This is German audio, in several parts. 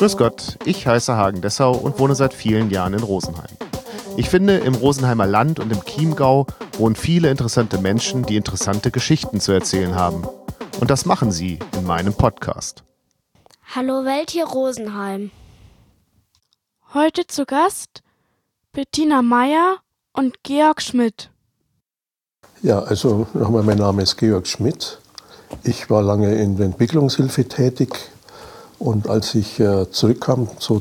Grüß Gott, ich heiße Hagen Dessau und wohne seit vielen Jahren in Rosenheim. Ich finde, im Rosenheimer Land und im Chiemgau wohnen viele interessante Menschen, die interessante Geschichten zu erzählen haben. Und das machen sie in meinem Podcast. Hallo Welt, hier Rosenheim. Heute zu Gast Bettina Meyer und Georg Schmidt. Ja, also nochmal, mein Name ist Georg Schmidt. Ich war lange in der Entwicklungshilfe tätig und als ich zurückkam, so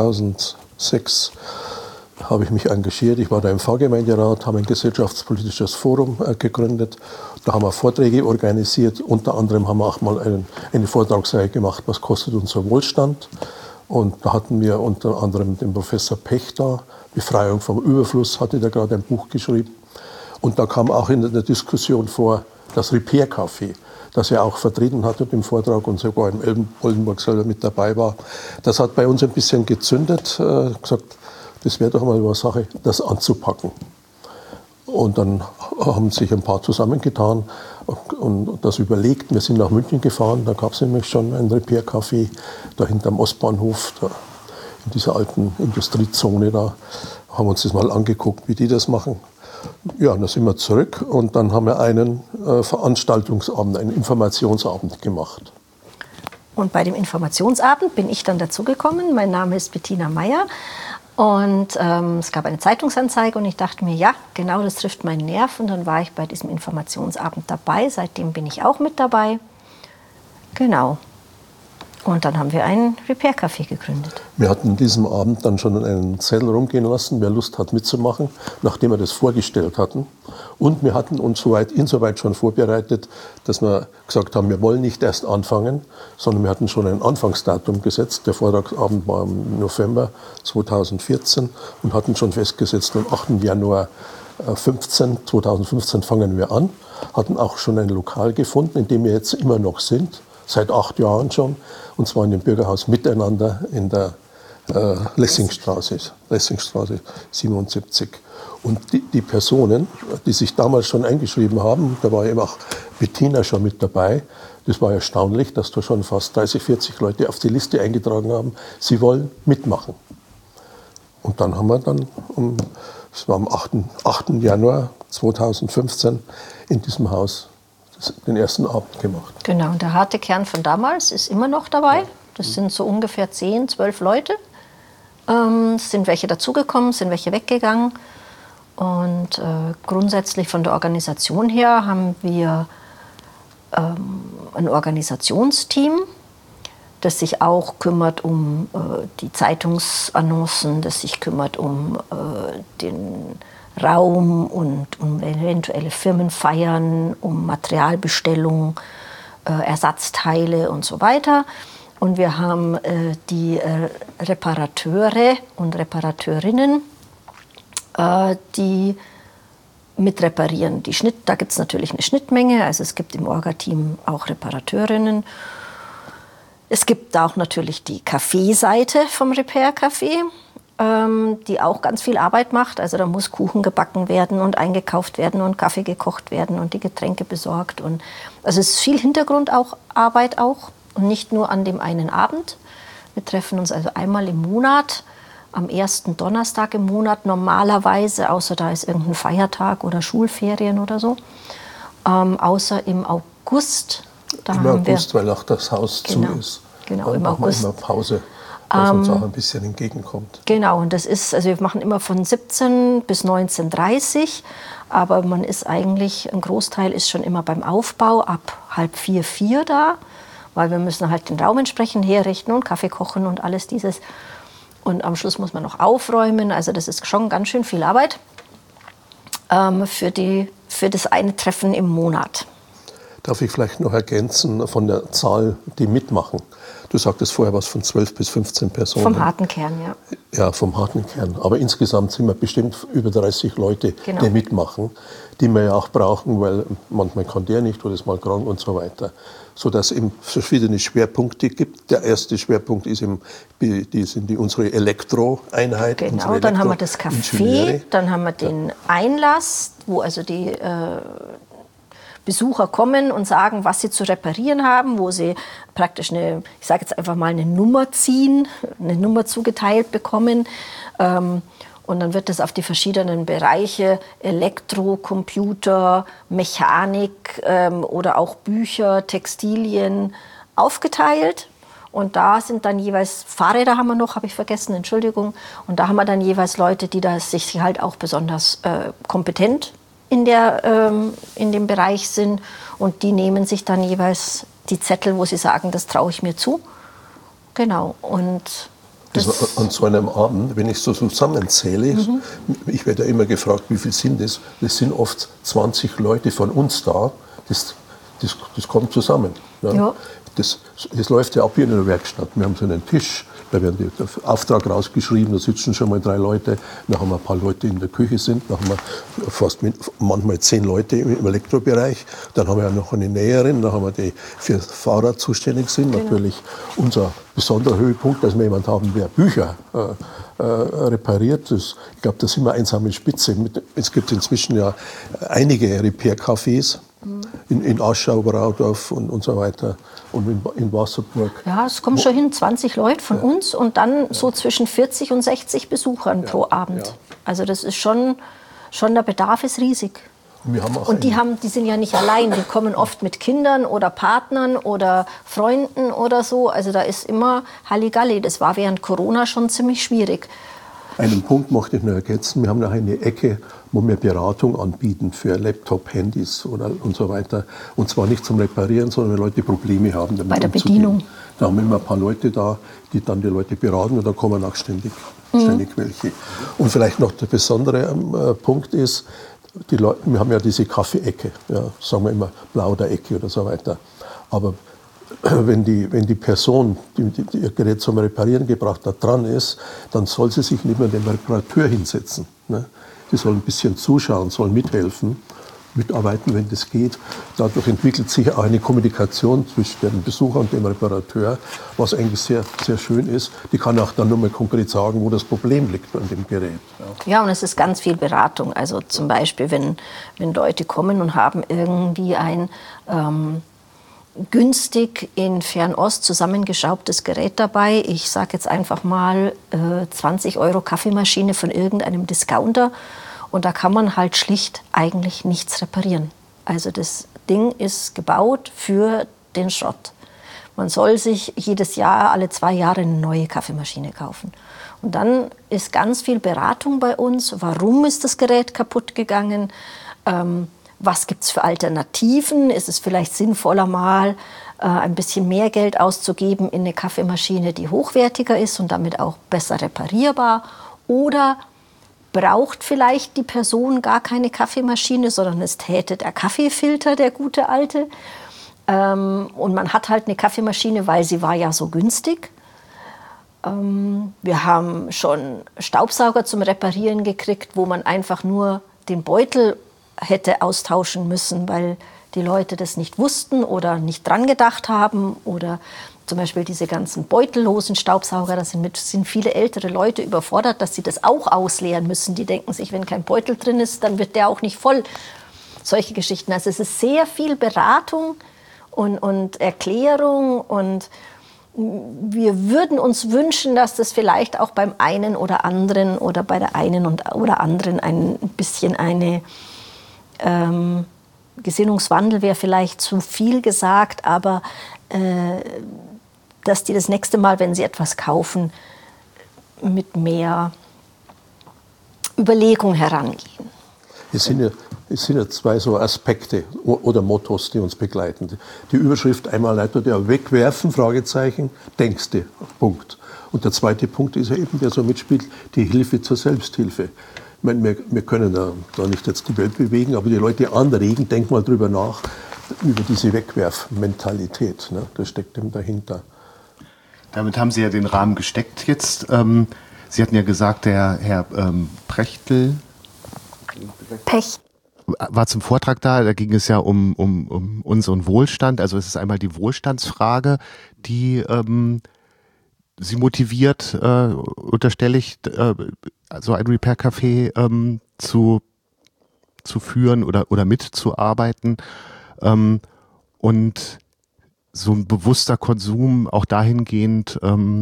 2006, habe ich mich engagiert. Ich war da im Pfarrgemeinderat, habe ein gesellschaftspolitisches Forum gegründet. Da haben wir Vorträge organisiert. Unter anderem haben wir auch mal eine Vortragsreihe gemacht, was kostet unser Wohlstand. Und da hatten wir unter anderem den Professor Pech da, Befreiung vom Überfluss, hatte der gerade ein Buch geschrieben. Und da kam auch in der Diskussion vor das Repair-Café, das er auch vertreten hat im Vortrag und sogar in Oldenburg selber mit dabei war. Das hat bei uns ein bisschen gezündet, gesagt, das wäre doch mal eine Sache, das anzupacken. Und dann haben sich ein paar zusammengetan und das überlegt. Wir sind nach München gefahren, da gab es nämlich schon ein Repair-Café, da hinterm Ostbahnhof, da in dieser alten Industriezone da. Haben uns das mal angeguckt, wie die das machen. Ja, und dann sind wir zurück und dann haben wir einen Veranstaltungsabend, einen Informationsabend gemacht. Und bei dem Informationsabend bin ich dann dazugekommen. Mein Name ist Bettina Meyer. Und es gab eine Zeitungsanzeige und ich dachte mir, ja, genau, das trifft meinen Nerv. Und dann war ich bei diesem Informationsabend dabei. Seitdem bin ich auch mit dabei. Genau. Und dann haben wir ein Repair-Café gegründet. Wir hatten an diesem Abend dann schon einen Zettel rumgehen lassen, wer Lust hat mitzumachen, nachdem wir das vorgestellt hatten. Und wir hatten uns insoweit schon vorbereitet, dass wir gesagt haben, wir wollen nicht erst anfangen, sondern wir hatten schon ein Anfangsdatum gesetzt. Der Vortragsabend war im November 2014 und hatten schon festgesetzt, am 8. Januar 2015 fangen wir an. Hatten auch schon ein Lokal gefunden, in dem wir jetzt immer noch sind. Seit 8 Jahren schon, und zwar in dem Bürgerhaus Miteinander in der Lessingstraße 77. Und die Personen, die sich damals schon eingeschrieben haben, da war eben auch Bettina schon mit dabei, das war erstaunlich, dass da schon fast 30, 40 Leute auf die Liste eingetragen haben, sie wollen mitmachen. Und dann haben wir das war am 8. Januar 2015 in diesem Haus den ersten Abend gemacht. Genau, und der harte Kern von damals ist immer noch dabei. Das sind so ungefähr 10, 12 Leute. Es sind welche dazugekommen, sind welche weggegangen. Und grundsätzlich von der Organisation her haben wir ein Organisationsteam, das sich auch kümmert um die Zeitungsannoncen, das sich kümmert um den Raum und um eventuelle Firmenfeiern, um Materialbestellung, Ersatzteile und so weiter. Und wir haben die Reparateure und Reparateurinnen, die mit reparieren. Da gibt es natürlich eine Schnittmenge, also es gibt im Orga-Team auch Reparateurinnen. Es gibt auch natürlich die Kaffeeseite vom Repair-Café, die auch ganz viel Arbeit macht. Also da muss Kuchen gebacken werden und eingekauft werden und Kaffee gekocht werden und die Getränke besorgt. Also es ist viel Hintergrundarbeit auch und nicht nur an dem einen Abend. Wir treffen uns also einmal im Monat, am ersten Donnerstag im Monat normalerweise, außer da ist irgendein Feiertag oder Schulferien oder so. Außer im August. Im August, weil auch das Haus zu ist. Genau, im August. Immer Pause. Was uns auch ein bisschen entgegenkommt. Genau, und das ist, also wir machen immer von 17 bis 19:30 aber man ist eigentlich, ein Großteil ist schon immer beim Aufbau ab 3:30, 4 da, weil wir müssen halt den Raum entsprechend herrichten und Kaffee kochen und alles dieses. Und am Schluss muss man noch aufräumen, also das ist schon ganz schön viel Arbeit für das eine Treffen im Monat. Darf ich vielleicht noch ergänzen von der Zahl, die mitmachen? Du sagtest vorher was von 12 bis 15 Personen. Vom harten Kern, ja. Ja, vom harten Kern. Aber insgesamt sind wir bestimmt über 30 Leute, die mitmachen, die wir ja auch brauchen, weil manchmal kann der nicht oder ist mal krank und so weiter. Sodass es verschiedene Schwerpunkte gibt. Der erste Schwerpunkt ist unsere Elektroeinheit. Genau, dann haben wir das Café, dann haben wir den Einlass, wo also die Besucher kommen und sagen, was sie zu reparieren haben, wo sie praktisch ich sage jetzt einfach mal eine Nummer ziehen, eine Nummer zugeteilt bekommen. Und dann wird das auf die verschiedenen Bereiche, Elektro, Computer, Mechanik oder auch Bücher, Textilien aufgeteilt. Und da sind dann jeweils, Fahrräder haben wir noch, habe ich vergessen, Entschuldigung. Und da haben wir dann jeweils Leute, die da sich halt auch besonders kompetent in dem Bereich sind. Und die nehmen sich dann jeweils die Zettel, wo sie sagen, das traue ich mir zu. Genau. Und an so einem Abend, wenn ich so zusammenzähle, ich werde ja immer gefragt, wie viel sind das? Das sind oft 20 Leute von uns da. Das kommt zusammen. Ja. Ja. Das läuft ja ab wie in einer Werkstatt. Wir haben so einen Tisch, da werden der Auftrag rausgeschrieben, da sitzen schon mal 3 Leute, dann haben wir ein paar Leute in der Küche sind, dann haben wir manchmal 10 Leute im Elektrobereich, dann haben wir ja noch eine Näherin, dann haben wir die für Fahrrad zuständig sind. Genau. Natürlich unser besonderer Höhepunkt, dass wir jemanden haben, der Bücher repariert. Ich glaube, da sind wir einsame Spitze. Es gibt inzwischen ja einige Repair-Cafés. In Aschau, Braudorf und so weiter und in Wasserburg. Ja, es kommen schon hin 20 Leute von uns und dann so zwischen 40 und 60 Besuchern pro Abend. Ja. Also das ist schon der Bedarf ist riesig. Und die sind ja nicht allein, die kommen oft mit Kindern oder Partnern oder Freunden oder so. Also da ist immer Halligalli. Das war während Corona schon ziemlich schwierig. Einen Punkt möchte ich noch ergänzen. Wir haben noch eine Ecke, wo wir Beratung anbieten für Laptop, Handys und so weiter. Und zwar nicht zum Reparieren, sondern wenn Leute Probleme haben, damit bei der Bedienung. Da haben wir immer ein paar Leute da, die dann die Leute beraten und da kommen auch ständig welche. Und vielleicht noch der besondere Punkt ist, wir haben ja diese Kaffee-Ecke, ja, sagen wir immer Plauderecke oder so weiter. Aber wenn die Person, die ihr Gerät zum Reparieren gebracht hat, dran ist, dann soll sie sich neben dem Reparateur hinsetzen. Ne? Die soll ein bisschen zuschauen, soll mithelfen, mitarbeiten, wenn das geht. Dadurch entwickelt sich auch eine Kommunikation zwischen dem Besucher und dem Reparateur, was eigentlich sehr, sehr schön ist. Die kann auch dann nochmal konkret sagen, wo das Problem liegt an dem Gerät. Ja, und es ist ganz viel Beratung. Also zum Beispiel, wenn Leute kommen und haben irgendwie ein günstig in Fernost zusammengeschraubtes Gerät dabei. Ich sage jetzt einfach mal 20 € Kaffeemaschine von irgendeinem Discounter. Und da kann man halt schlicht eigentlich nichts reparieren. Also das Ding ist gebaut für den Schrott. Man soll sich jedes Jahr, alle 2 Jahre eine neue Kaffeemaschine kaufen. Und dann ist ganz viel Beratung bei uns. Warum ist das Gerät kaputt gegangen? Was gibt es für Alternativen? Ist es vielleicht sinnvoller, mal ein bisschen mehr Geld auszugeben in eine Kaffeemaschine, die hochwertiger ist und damit auch besser reparierbar? Oder braucht vielleicht die Person gar keine Kaffeemaschine, sondern es täte der Kaffeefilter, der gute alte? Und man hat halt eine Kaffeemaschine, weil sie war ja so günstig. Wir haben schon Staubsauger zum Reparieren gekriegt, wo man einfach nur den Beutel hätte austauschen müssen, weil die Leute das nicht wussten oder nicht dran gedacht haben. Oder zum Beispiel diese ganzen beutellosen Staubsauger, da sind viele ältere Leute überfordert, dass sie das auch ausleeren müssen. Die denken sich, wenn kein Beutel drin ist, dann wird der auch nicht voll. Solche Geschichten. Also es ist sehr viel Beratung und Erklärung und wir würden uns wünschen, dass das vielleicht auch beim einen oder anderen oder bei der einen oder anderen ein bisschen eine Gesinnungswandel wäre vielleicht zu viel gesagt, aber dass die das nächste Mal, wenn sie etwas kaufen, mit mehr Überlegung herangehen. Es sind ja 2 so Aspekte oder Mottos, die uns begleiten. Die Überschrift einmal leitet ja wegwerfen, Fragezeichen, denkste, Punkt. Und der zweite Punkt ist ja eben, der so mitspielt, die Hilfe zur Selbsthilfe. Ich meine, wir können da nicht jetzt die Welt bewegen, aber die Leute anregen, denk mal drüber nach, über diese Wegwerfmentalität. Ne? Das steckt eben dahinter. Damit haben Sie ja den Rahmen gesteckt jetzt. Sie hatten ja gesagt, der Herr Pech war zum Vortrag da ging es ja um unseren Wohlstand. Also es ist einmal die Wohlstandsfrage, die Sie motiviert, unterstelle ich, so ein Repair-Café zu führen oder mitzuarbeiten. Und so ein bewusster Konsum auch dahingehend,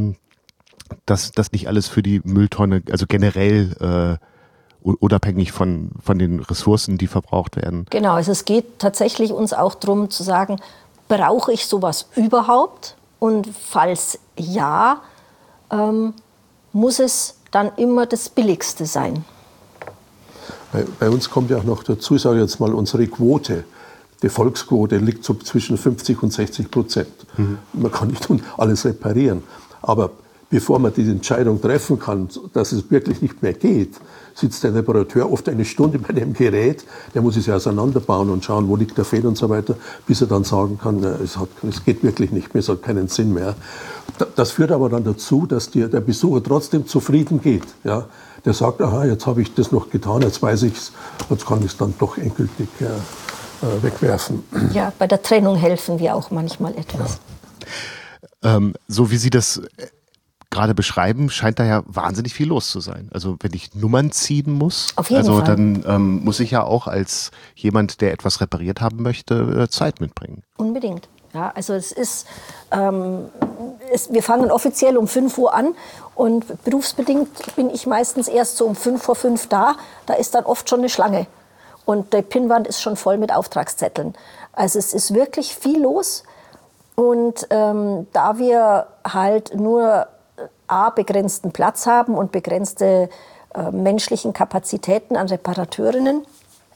dass das nicht alles für die Mülltonne, also generell unabhängig von den Ressourcen, die verbraucht werden. Genau, also es geht tatsächlich uns auch darum zu sagen, brauche ich sowas überhaupt? Und falls ja, muss es dann immer das Billigste sein. Bei uns kommt ja auch noch dazu, ich sage jetzt mal, unsere Quote, die Volksquote liegt so zwischen 50% und 60%. Man kann nicht alles reparieren. Aber bevor man die Entscheidung treffen kann, dass es wirklich nicht mehr geht, sitzt der Reparateur oft eine Stunde bei dem Gerät, der muss es ja auseinanderbauen und schauen, wo liegt der Fehler und so weiter, bis er dann sagen kann, es geht wirklich nicht mehr, es hat keinen Sinn mehr. Das führt aber dann dazu, dass der Besucher trotzdem zufrieden geht. Ja? Der sagt, aha, jetzt habe ich das noch getan, jetzt weiß ich es, jetzt kann ich es dann doch endgültig wegwerfen. Ja, bei der Trennung helfen wir auch manchmal etwas. Ja. So wie Sie das gerade beschreiben, scheint da ja wahnsinnig viel los zu sein. Also wenn ich Nummern ziehen muss, auf jeden Fall. Dann muss ich ja auch als jemand, der etwas repariert haben möchte, Zeit mitbringen. Unbedingt. Ja, also es ist, wir fangen offiziell um 5 Uhr an und berufsbedingt bin ich meistens erst so um 5:05 da. Da ist dann oft schon eine Schlange und die Pinnwand ist schon voll mit Auftragszetteln. Also es ist wirklich viel los und da wir halt nur begrenzten Platz haben und begrenzte menschlichen Kapazitäten an Reparateurinnen,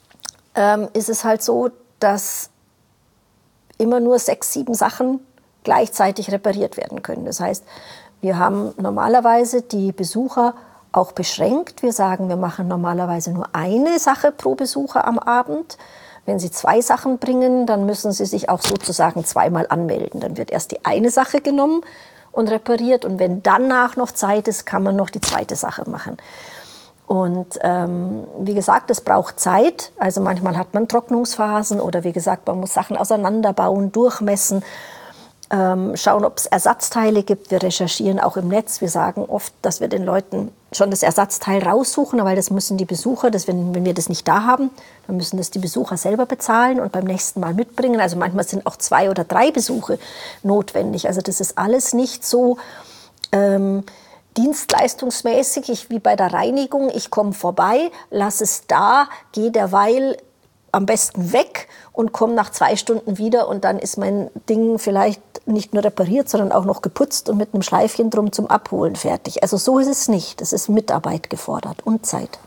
ist es halt so, dass immer nur 6, 7 Sachen gleichzeitig repariert werden können. Das heißt, wir haben normalerweise die Besucher auch beschränkt. Wir sagen, wir machen normalerweise nur eine Sache pro Besucher am Abend. Wenn Sie 2 Sachen bringen, dann müssen Sie sich auch sozusagen zweimal anmelden. Dann wird erst die eine Sache genommen und repariert. Und wenn danach noch Zeit ist, kann man noch die zweite Sache machen. Und wie gesagt, es braucht Zeit. Also manchmal hat man Trocknungsphasen oder wie gesagt, man muss Sachen auseinanderbauen, durchmessen, schauen, ob es Ersatzteile gibt. Wir recherchieren auch im Netz. Wir sagen oft, dass wir den Leuten schon das Ersatzteil raussuchen, weil das müssen die Besucher, wenn wir das nicht da haben, dann müssen das die Besucher selber bezahlen und beim nächsten Mal mitbringen. Also manchmal sind auch 2 oder 3 Besuche notwendig. Also das ist alles nicht so dienstleistungsmäßig wie bei der Reinigung. Ich komme vorbei, lasse es da, gehe derweil am besten weg und komme nach 2 Stunden wieder und dann ist mein Ding vielleicht nicht nur repariert, sondern auch noch geputzt und mit einem Schleifchen drum zum Abholen fertig. Also so ist es nicht. Es ist Mitarbeit gefordert und Zeit.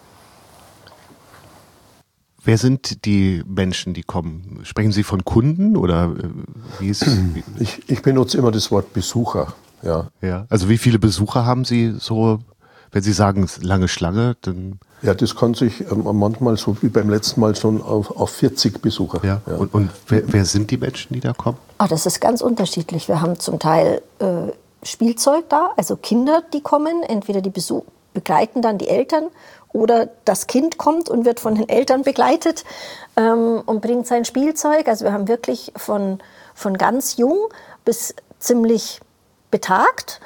Wer sind die Menschen, die kommen? Sprechen Sie von Kunden oder wie ist es? Ich benutze immer das Wort Besucher. Ja. Ja. Also wie viele Besucher haben Sie so, wenn Sie sagen lange Schlange, dann... Ja, das kann sich manchmal so wie beim letzten Mal schon auf 40 Besucher. Ja. Ja. Und wer sind die Menschen, die da kommen? Das ist ganz unterschiedlich. Wir haben zum Teil Spielzeug da, also Kinder, die kommen. Entweder die begleiten dann die Eltern oder das Kind kommt und wird von den Eltern begleitet und bringt sein Spielzeug. Also wir haben wirklich von ganz jung bis ziemlich betagt.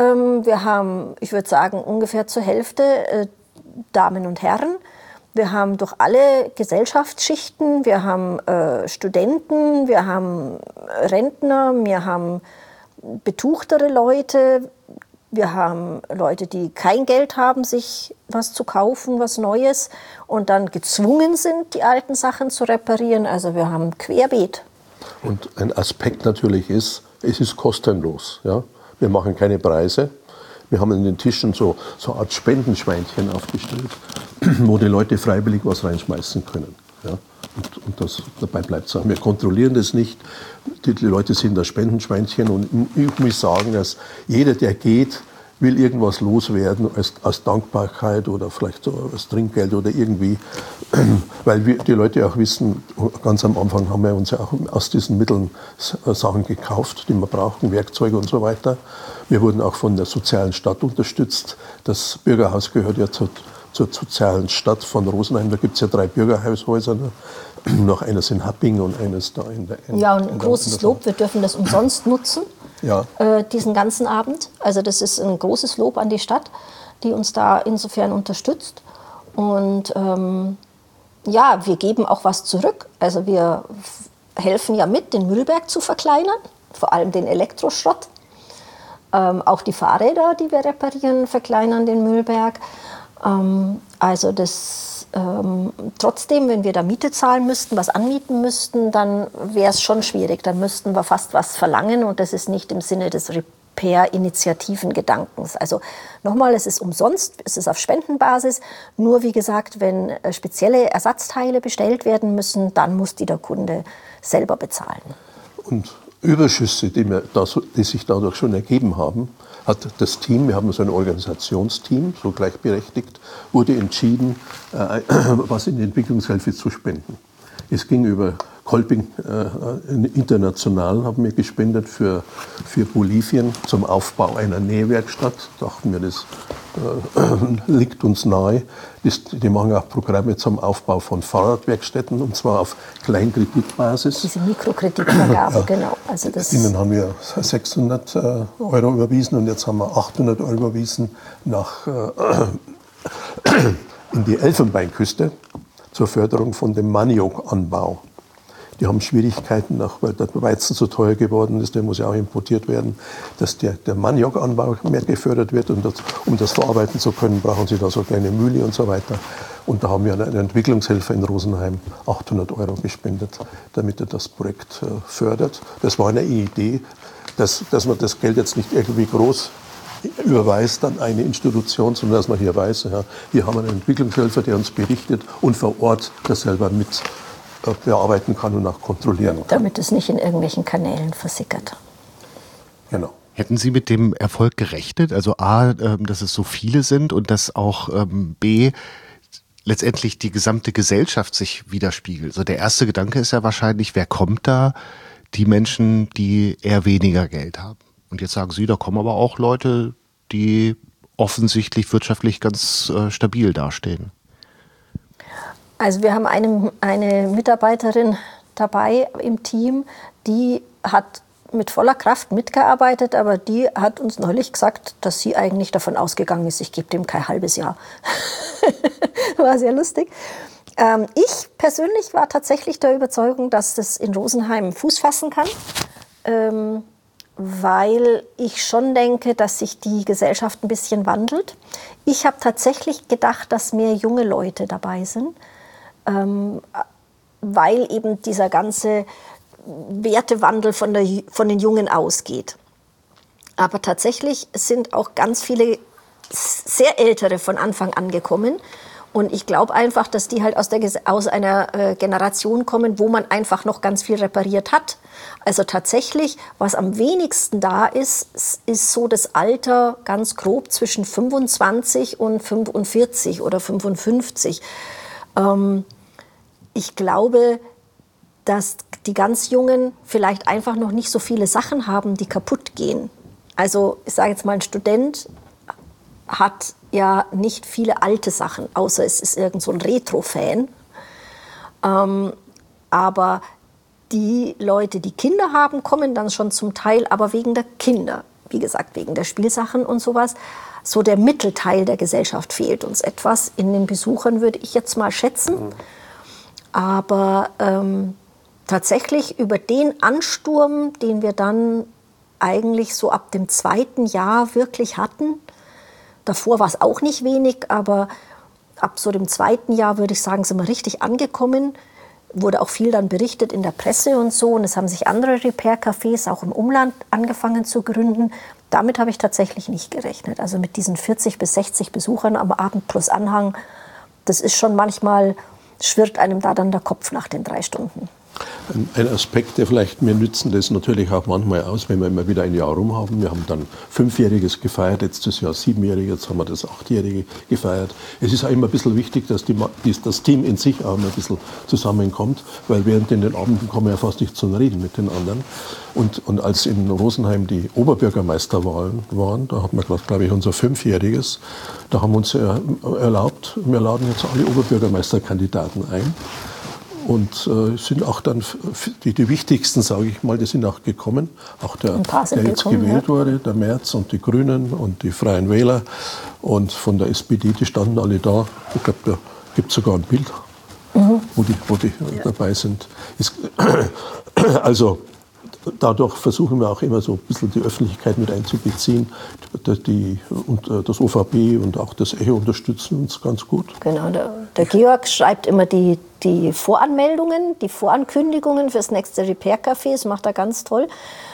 Wir haben, ich würde sagen, ungefähr zur Hälfte Damen und Herren. Wir haben durch alle Gesellschaftsschichten, wir haben Studenten, wir haben Rentner, wir haben betuchtere Leute, wir haben Leute, die kein Geld haben, sich was zu kaufen, was Neues und dann gezwungen sind, die alten Sachen zu reparieren. Also wir haben querbeet. Und ein Aspekt natürlich ist, es ist kostenlos. Ja? Wir machen keine Preise. Wir haben in den Tischen so eine Art Spendenschweinchen aufgestellt, wo die Leute freiwillig was reinschmeißen können. Ja? Und dabei bleibt es auch. Wir kontrollieren das nicht. Die Leute sind das Spendenschweinchen. Und ich muss sagen, dass jeder, der geht, will irgendwas loswerden als Dankbarkeit oder vielleicht so als Trinkgeld oder irgendwie. Weil die Leute auch wissen, ganz am Anfang haben wir uns ja auch aus diesen Mitteln Sachen gekauft, die wir brauchen, Werkzeuge und so weiter. Wir wurden auch von der sozialen Stadt unterstützt. Das Bürgerhaus gehört ja zur sozialen Stadt von Rosenheim. Da gibt es ja 3 Bürgerhaushäuser. Noch eines in Happing und eines da in der... Ja, und ein großes Lob. Wir dürfen das umsonst nutzen, ja. Diesen ganzen Abend. Also das ist ein großes Lob an die Stadt, die uns da insofern unterstützt. Und ja, wir geben auch was zurück. Also wir helfen ja mit, den Müllberg zu verkleinern, vor allem den Elektroschrott. Auch die Fahrräder, die wir reparieren, verkleinern den Müllberg. Trotzdem, wenn wir da Miete zahlen müssten, was anmieten müssten, dann wäre es schon schwierig. Dann müssten wir fast was verlangen und das ist nicht im Sinne des Repair-Initiativen-Gedankens. Also nochmal, es ist umsonst, es ist auf Spendenbasis. Nur wie gesagt, wenn spezielle Ersatzteile bestellt werden müssen, dann muss die der Kunde selber bezahlen. Und Überschüsse, die sich dadurch schon ergeben haben, hat das Team, wir haben so ein Organisationsteam, so gleichberechtigt, wurde entschieden, was in die Entwicklungshilfe zu spenden. Es ging über Kolping international, haben wir gespendet für Bolivien zum Aufbau einer Nähwerkstatt. Dachten wir, das liegt uns nahe. Die machen auch Programme zum Aufbau von Fahrradwerkstätten, und zwar auf Kleinkreditbasis. Diese Mikrokreditvergabe, ja. Genau. Also Ihnen haben wir 600 Euro überwiesen und jetzt haben wir 800 Euro überwiesen in die Elfenbeinküste zur Förderung von dem Maniokanbau. Die haben Schwierigkeiten, weil der Weizen so teuer geworden ist, der muss ja auch importiert werden, dass der Maniokanbau mehr gefördert wird. Und um das verarbeiten zu können, brauchen sie da so kleine Mühle und so weiter. Und da haben wir einen Entwicklungshelfer in Rosenheim 800 Euro gespendet, damit er das Projekt fördert. Das war eine Idee, dass man das Geld jetzt nicht irgendwie groß überweist an eine Institution, sondern dass man hier weiß, ja, hier haben wir einen Entwicklungshelfer, der uns berichtet und vor Ort das selber mit bearbeiten kann und auch kontrollieren kann. Damit es nicht in irgendwelchen Kanälen versickert. Genau. Hätten Sie mit dem Erfolg gerechnet? Also A, dass es so viele sind und dass auch B, letztendlich die gesamte Gesellschaft sich widerspiegelt. Also der erste Gedanke ist ja wahrscheinlich, wer kommt da? Die Menschen, die eher weniger Geld haben. Und jetzt sagen Sie, da kommen aber auch Leute, die offensichtlich wirtschaftlich ganz stabil dastehen. Also wir haben eine Mitarbeiterin dabei im Team, die hat mit voller Kraft mitgearbeitet, aber die hat uns neulich gesagt, dass sie eigentlich davon ausgegangen ist, ich gebe dem kein halbes Jahr. War sehr lustig. Ich persönlich war tatsächlich der Überzeugung, dass das in Rosenheim Fuß fassen kann, weil ich schon denke, dass sich die Gesellschaft ein bisschen wandelt. Ich habe tatsächlich gedacht, dass mehr junge Leute dabei sind, weil eben dieser ganze Wertewandel von den Jungen ausgeht. Aber tatsächlich sind auch ganz viele sehr Ältere von Anfang an gekommen. Und ich glaube einfach, dass die halt aus einer Generation kommen, wo man einfach noch ganz viel repariert hat. Also tatsächlich, was am wenigsten da ist, ist so das Alter ganz grob zwischen 25 und 45 oder 55. Ich glaube, dass die ganz Jungen vielleicht einfach noch nicht so viele Sachen haben, die kaputt gehen. Also ich sage jetzt mal, ein Student hat ja nicht viele alte Sachen, außer es ist irgend so ein Retro-Fan. Aber die Leute, die Kinder haben, kommen dann schon zum Teil, aber wegen der Kinder. Wie gesagt, wegen der Spielsachen und sowas. So der Mittelteil der Gesellschaft fehlt uns etwas. In den Besuchern würde ich jetzt mal schätzen. Aber tatsächlich über den Ansturm, den wir dann eigentlich so ab dem 2. Jahr wirklich hatten, davor war es auch nicht wenig, aber ab so dem 2. Jahr, würde ich sagen, sind wir richtig angekommen. Wurde auch viel dann berichtet in der Presse und so. Und es haben sich andere Repair-Cafés auch im Umland angefangen zu gründen. Damit habe ich tatsächlich nicht gerechnet. Also mit diesen 40 bis 60 Besuchern am Abend plus Anhang, das ist schon manchmal, schwirrt einem da dann der Kopf nach den 3 Stunden. Ein Aspekt, der vielleicht, wir nützen das natürlich auch manchmal aus, wenn wir immer wieder ein Jahr rum haben. Wir haben dann 5-Jähriges gefeiert, letztes Jahr 7-Jährige, jetzt haben wir das 8-Jährige gefeiert. Es ist auch immer ein bisschen wichtig, dass das Team in sich auch ein bisschen zusammenkommt, weil während in den Abenden kommen wir ja fast nicht zum Reden mit den anderen. Und als in Rosenheim die Oberbürgermeisterwahlen waren, da hatten wir gerade, glaube ich, unser 5-Jähriges, da haben wir uns erlaubt, wir laden jetzt alle Oberbürgermeisterkandidaten ein. Und sind auch dann die wichtigsten, sage ich mal, die sind auch gekommen. Auch der jetzt gewählt wurde, der Merz und die Grünen und die Freien Wähler. Und von der SPD, die standen alle da. Ich glaube, da gibt es sogar ein Bild, wo die dabei sind. Also dadurch versuchen wir auch immer so ein bisschen die Öffentlichkeit mit einzubeziehen. Und das OVB und auch das Echo unterstützen uns ganz gut. Genau, der Georg schreibt immer die Voranmeldungen, die Vorankündigungen fürs nächste Repair Café. Das macht er ganz toll.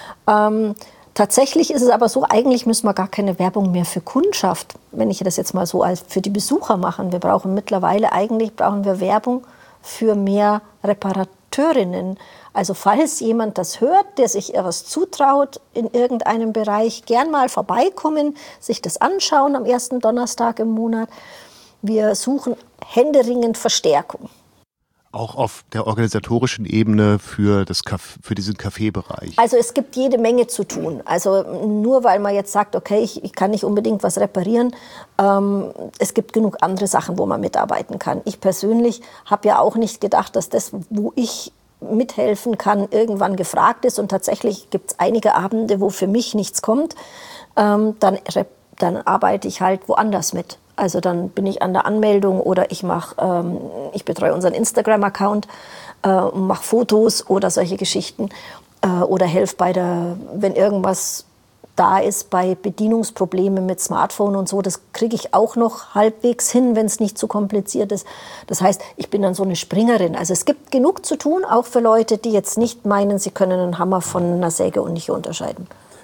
Tatsächlich ist es aber so, eigentlich müssen wir gar keine Werbung mehr für Kundschaft, wenn ich das jetzt mal so als für die Besucher machen. Wir brauchen mittlerweile, eigentlich brauchen wir Werbung für mehr Reparateurinnen. Also falls jemand das hört, der sich etwas zutraut in irgendeinem Bereich, gern mal vorbeikommen, sich das anschauen am ersten Donnerstag im Monat. Wir suchen händeringend Verstärkung. Auch auf der organisatorischen Ebene für diesen Kaffeebereich. Also es gibt jede Menge zu tun. Also nur weil man jetzt sagt, okay, ich kann nicht unbedingt was reparieren, es gibt genug andere Sachen, wo man mitarbeiten kann. Ich persönlich habe ja auch nicht gedacht, dass das, wo ich mithelfen kann, irgendwann gefragt ist. Und tatsächlich gibt es einige Abende, wo für mich nichts kommt. Dann arbeite ich halt woanders mit. Also dann bin ich an der Anmeldung oder ich betreue unseren Instagram-Account und mache Fotos oder solche Geschichten. Oder helfe wenn irgendwas da ist, bei Bedienungsproblemen mit Smartphone und so. Das kriege ich auch noch halbwegs hin, wenn es nicht zu kompliziert ist. Das heißt, ich bin dann so eine Springerin. Also es gibt genug zu tun, auch für Leute, die jetzt nicht meinen, sie können einen Hammer von einer Säge und nicht unterscheiden.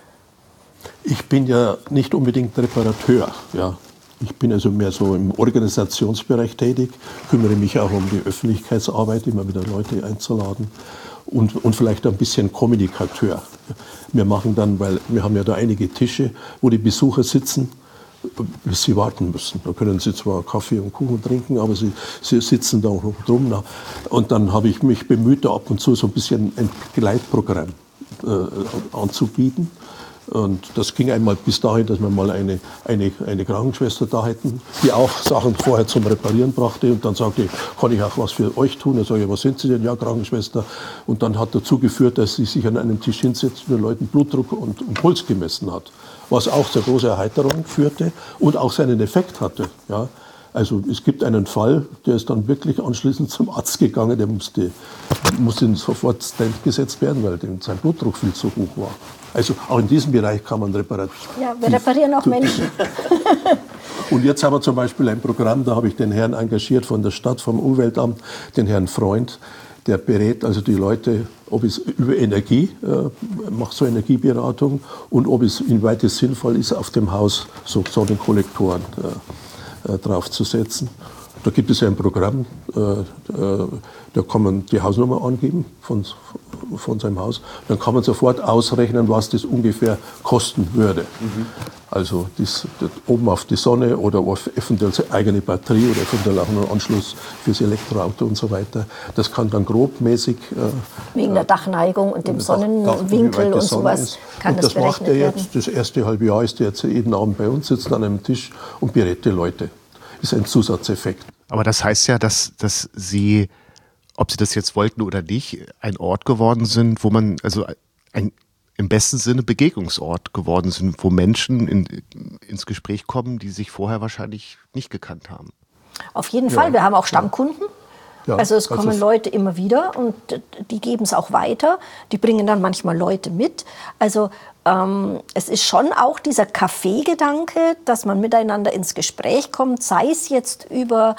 Ich bin ja nicht unbedingt Reparateur, ja. Ich bin also mehr so im Organisationsbereich tätig, kümmere mich auch um die Öffentlichkeitsarbeit, immer wieder Leute einzuladen und vielleicht ein bisschen Kommunikateur. Wir machen dann, weil wir haben ja da einige Tische, wo die Besucher sitzen, bis sie warten müssen. Da können sie zwar Kaffee und Kuchen trinken, aber sie sitzen da drum. Und dann habe ich mich bemüht, da ab und zu so ein bisschen ein Gleitprogramm anzubieten. Und das ging einmal bis dahin, dass wir mal eine Krankenschwester da hätten, die auch Sachen vorher zum Reparieren brachte und dann sagte, kann ich auch was für euch tun? Dann sage ich, was sind Sie denn? Ja, Krankenschwester. Und dann hat dazu geführt, dass sie sich an einem Tisch hinsetzt und den Leuten Blutdruck und Puls gemessen hat. Was auch zur großen Erheiterung führte und auch seinen Effekt hatte. Ja. Also es gibt einen Fall, der ist dann wirklich anschließend zum Arzt gegangen, der musste sofort Stent gesetzt werden, weil sein Blutdruck viel zu hoch war. Also auch in diesem Bereich kann man reparieren. Ja, wir reparieren auch Menschen. Und jetzt haben wir zum Beispiel ein Programm, da habe ich den Herrn engagiert von der Stadt, vom Umweltamt, den Herrn Freund, der berät also die Leute, ob es über Energie, macht so Energieberatung und ob es inwieweit es sinnvoll ist, auf dem Haus so Sonnenkollektoren draufzusetzen. Da gibt es ein Programm, da kann man die Hausnummer angeben von seinem Haus. Dann kann man sofort ausrechnen, was das ungefähr kosten würde. Mhm. Also das oben auf die Sonne oder auf eventuell eigene Batterie oder eventuell auch einen Anschluss fürs Elektroauto und so weiter. Das kann dann grobmäßig... wegen der Dachneigung und dem Sonnenwinkel und sowas kann das berechnet werden. Das macht er jetzt, das erste halbe Jahr ist er jetzt jeden Abend bei uns, sitzt an einem Tisch und berät die Leute. Das ist ein Zusatzeffekt. Aber das heißt ja, dass Sie, ob Sie das jetzt wollten oder nicht, ein Ort geworden sind, wo man, also im besten Sinne Begegnungsort geworden sind, wo Menschen ins Gespräch kommen, die sich vorher wahrscheinlich nicht gekannt haben. Auf jeden Fall. Wir haben auch Stammkunden. Ja, also es kommen Leute immer wieder und die geben es auch weiter. Die bringen dann manchmal Leute mit. Also es ist schon auch dieser Kaffee-Gedanke, dass man miteinander ins Gespräch kommt, sei es jetzt über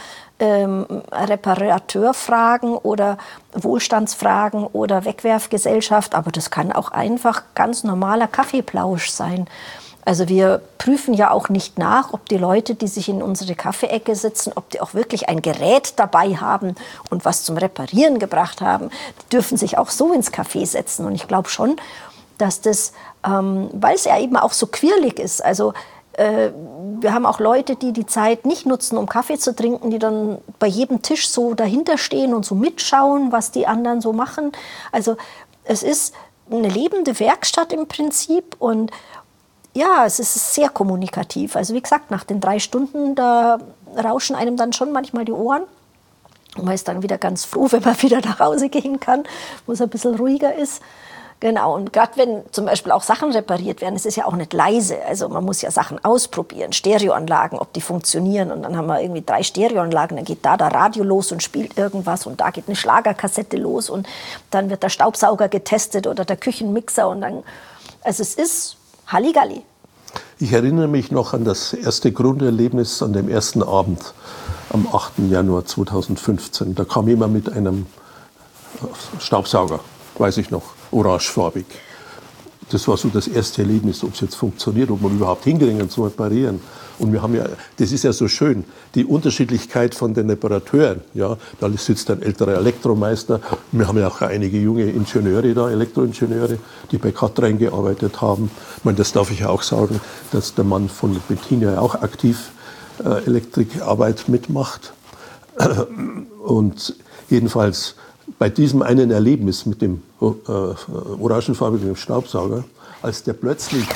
Reparateurfragen oder Wohlstandsfragen oder Wegwerfgesellschaft, aber das kann auch einfach ganz normaler Kaffeeplausch sein. Also wir prüfen ja auch nicht nach, ob die Leute, die sich in unsere Kaffeeecke sitzen, ob die auch wirklich ein Gerät dabei haben und was zum Reparieren gebracht haben. Die dürfen sich auch so ins Café setzen. Und ich glaube schon, dass das, weil es ja eben auch so quirlig ist, also wir haben auch Leute, die die Zeit nicht nutzen, um Kaffee zu trinken, die dann bei jedem Tisch so dahinter stehen und so mitschauen, was die anderen so machen. Also es ist eine lebende Werkstatt im Prinzip und ja, es ist sehr kommunikativ. Also wie gesagt, nach den 3 Stunden, da rauschen einem dann schon manchmal die Ohren. Und man ist dann wieder ganz froh, wenn man wieder nach Hause gehen kann, wo es ein bisschen ruhiger ist. Genau, und gerade wenn zum Beispiel auch Sachen repariert werden, es ist ja auch nicht leise. Also man muss ja Sachen ausprobieren, Stereoanlagen, ob die funktionieren. Und dann haben wir irgendwie 3 Stereoanlagen, dann geht da der Radio los und spielt irgendwas und da geht eine Schlagerkassette los und dann wird der Staubsauger getestet oder der Küchenmixer. Und dann, also es ist Halligalli. Ich erinnere mich noch an das erste Grunderlebnis an dem ersten Abend am 8. Januar 2015. Da kam jemand mit einem Staubsauger, weiß ich noch, orangefarbig. Das war so das erste Erlebnis, ob es jetzt funktioniert, ob man überhaupt hinkriegen zu reparieren. Und wir haben ja, das ist ja so schön, die Unterschiedlichkeit von den Reparateuren. Ja, da sitzt ein älterer Elektromeister. Wir haben ja auch einige junge Ingenieure da, Elektroingenieure, die bei Katrein gearbeitet haben. Ich meine, das darf ich ja auch sagen, dass der Mann von Bettina ja auch aktiv Elektrikarbeit mitmacht. Und jedenfalls bei diesem einen Erlebnis mit dem orangenfarbigen Staubsauger, als der plötzlich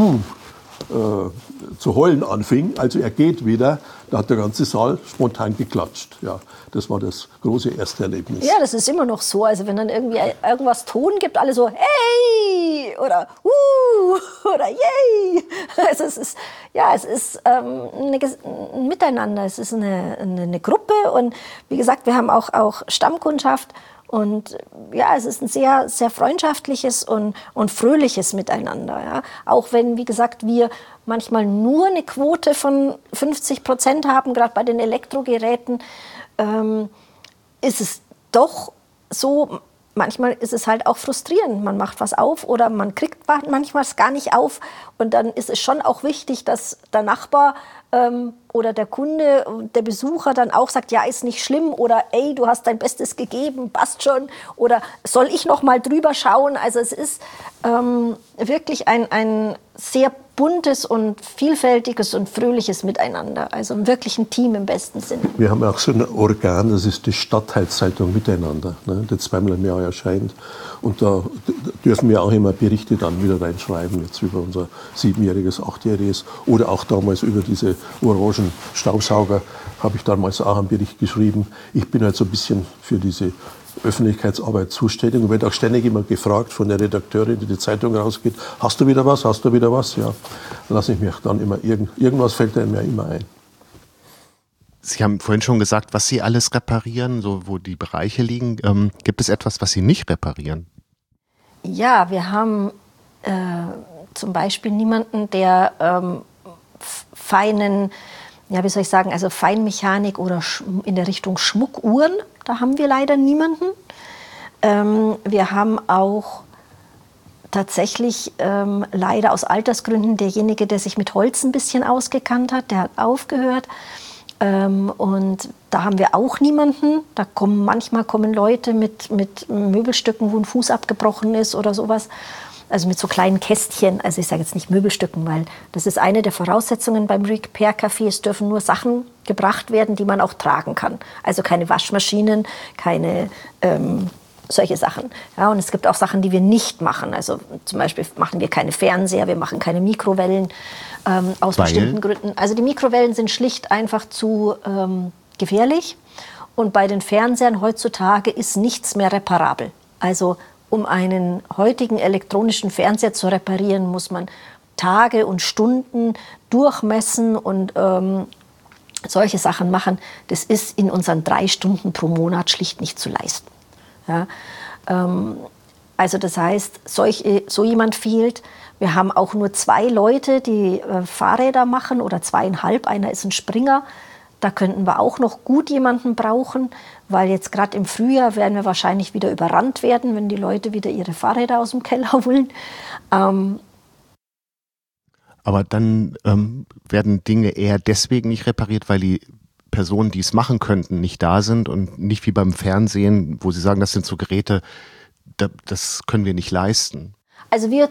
zu heulen anfing, also er geht wieder, da hat der ganze Saal spontan geklatscht. Ja, das war das große erste Erlebnis. Ja, das ist immer noch so. Also wenn dann irgendwie irgendwas Ton gibt, alle so hey oder oder yay. Also es ist ein Miteinander. Es ist eine Gruppe und wie gesagt, wir haben auch Stammkundschaft. Und ja, es ist ein sehr, sehr freundschaftliches und fröhliches Miteinander. Ja. Auch wenn, wie gesagt, wir manchmal nur eine Quote von 50% haben, gerade bei den Elektrogeräten, ist es doch so, manchmal ist es halt auch frustrierend. Man macht was auf oder man kriegt manchmal es gar nicht auf. Und dann ist es schon auch wichtig, dass der Nachbar oder der Kunde, der Besucher dann auch sagt, ja, ist nicht schlimm oder ey, du hast dein Bestes gegeben, passt schon oder soll ich noch mal drüber schauen? Also es ist wirklich ein sehr buntes und vielfältiges und fröhliches Miteinander. Also wirklich ein Team im besten Sinne. Wir haben auch so ein Organ, das ist die Stadtteilzeitung Miteinander, ne, die zweimal im Jahr erscheint. Und da dürfen wir auch immer Berichte dann wieder reinschreiben, jetzt über unser 7-jähriges, 8-jähriges oder auch damals über diese orangen Staubsauger habe ich damals auch einen Bericht geschrieben. Ich bin halt so ein bisschen für diese Öffentlichkeitsarbeit zuständig und wird auch ständig immer gefragt von der Redakteurin, die Zeitung rausgeht, hast du wieder was, hast du wieder was? Ja, dann lasse ich mich dann immer, irgendwas fällt mir immer ein. Sie haben vorhin schon gesagt, was Sie alles reparieren, so wo die Bereiche liegen. Gibt es etwas, was Sie nicht reparieren? Ja, wir haben zum Beispiel niemanden, der feinen, ja, wie soll ich sagen, also Feinmechanik oder in der Richtung Schmuckuhren, da haben wir leider niemanden. Wir haben auch tatsächlich leider aus Altersgründen derjenige, der sich mit Holz ein bisschen ausgekannt hat, der hat aufgehört. Und da haben wir auch niemanden. Manchmal kommen Leute mit Möbelstücken, wo ein Fuß abgebrochen ist oder sowas. Also mit so kleinen Kästchen. Also ich sage jetzt nicht Möbelstücken, weil das ist eine der Voraussetzungen beim Repair-Café. Es dürfen nur Sachen gebracht werden, die man auch tragen kann. Also keine Waschmaschinen, keine solche Sachen. Ja, und es gibt auch Sachen, die wir nicht machen. Also zum Beispiel machen wir keine Fernseher, wir machen keine Mikrowellen aus bestimmten Gründen. Also die Mikrowellen sind schlicht einfach zu gefährlich. Und bei den Fernsehern heutzutage ist nichts mehr reparabel. Also um einen heutigen elektronischen Fernseher zu reparieren, muss man Tage und Stunden durchmessen und solche Sachen machen. Das ist in unseren 3 Stunden pro Monat schlicht nicht zu leisten. Ja, also das heißt, so jemand fehlt. Wir haben auch nur 2 Leute, die Fahrräder machen oder 2,5. Einer ist ein Springer. Da könnten wir auch noch gut jemanden brauchen, weil jetzt gerade im Frühjahr werden wir wahrscheinlich wieder überrannt werden, wenn die Leute wieder ihre Fahrräder aus dem Keller holen. Aber dann werden Dinge eher deswegen nicht repariert, weil die Personen, die es machen könnten, nicht da sind und nicht wie beim Fernsehen, wo Sie sagen, das sind so Geräte, das können wir nicht leisten. Also wir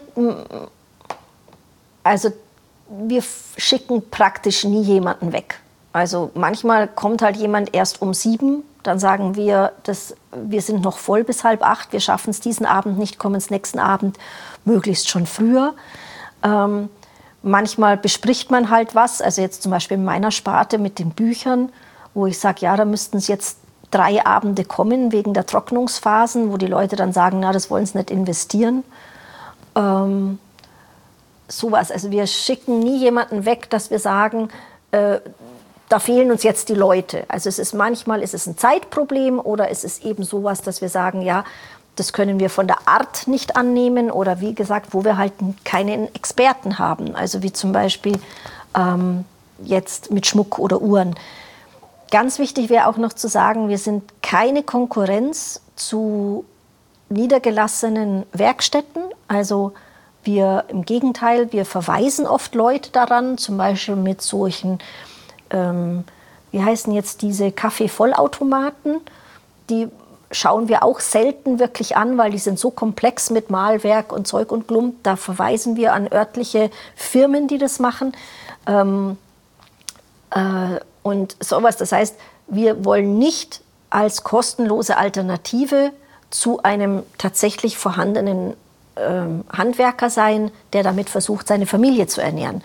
schicken praktisch nie jemanden weg. Also manchmal kommt halt jemand erst um 7, dann sagen wir, wir sind noch voll bis 7:30, wir schaffen es diesen Abend nicht, kommen es nächsten Abend, möglichst schon früher. Manchmal bespricht man halt was, also jetzt zum Beispiel in meiner Sparte mit den Büchern, wo ich sage, ja, da müssten Sie jetzt 3 Abende kommen wegen der Trocknungsphasen, wo die Leute dann sagen, na, das wollen sie nicht investieren. Sowas. Also wir schicken nie jemanden weg, dass wir sagen, da fehlen uns jetzt die Leute. Also manchmal ist es ein Zeitproblem oder ist es eben sowas, dass wir sagen, ja, das können wir von der Art nicht annehmen oder wie gesagt, wo wir halt keinen Experten haben. Also wie zum Beispiel jetzt mit Schmuck oder Uhren. Ganz wichtig wäre auch noch zu sagen, wir sind keine Konkurrenz zu niedergelassenen Werkstätten. Also im Gegenteil, wir verweisen oft Leute daran, zum Beispiel mit solchen, wie heißen jetzt diese Kaffeevollautomaten, die schauen wir auch selten wirklich an, weil die sind so komplex mit Mahlwerk und Zeug und Klump. Da verweisen wir an örtliche Firmen, die das machen. Und sowas. Das heißt, wir wollen nicht als kostenlose Alternative zu einem tatsächlich vorhandenen Handwerker sein, der damit versucht, seine Familie zu ernähren.